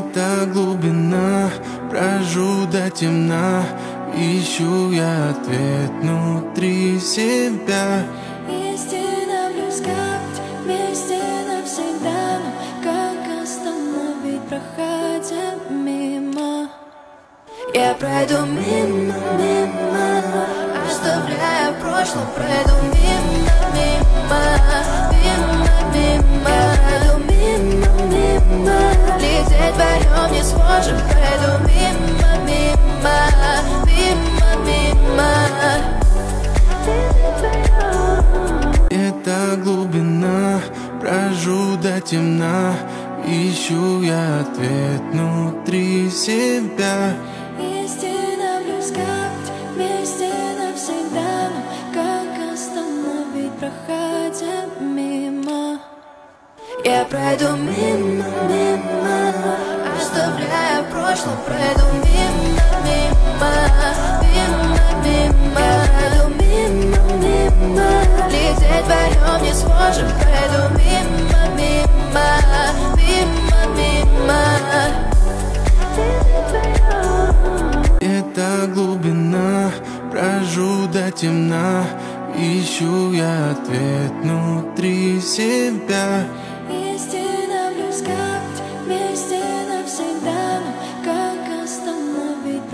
Это глубина, брожу до темна, ищу я ответ внутри себя. Истина близка, вместе навсегда, но как остановить, проходя мимо? Я пройду мимо, мимо, оставляя в прошлом, пройду мимо, мимо, мимо, мимо. Я пройду мимо, мимо, лететь вдвоем не сможем, пройду мимо, мимо, мимо, мимо. Это глубина, брожу до темна, ищу я ответ внутри себя. Истина близка, вместе навсегда, но как остановить, проходя мимо? Я пройду мимо, мимо, оставляя в прошлом, пройду мимо, мимо, мимо, мимо. Я пройду мимо, мимо, лететь вдвоем не сможем, пройду мимо, мимо, мимо, мимо. Это глубина, брожу до темна, ищу я ответ внутри себя. Истина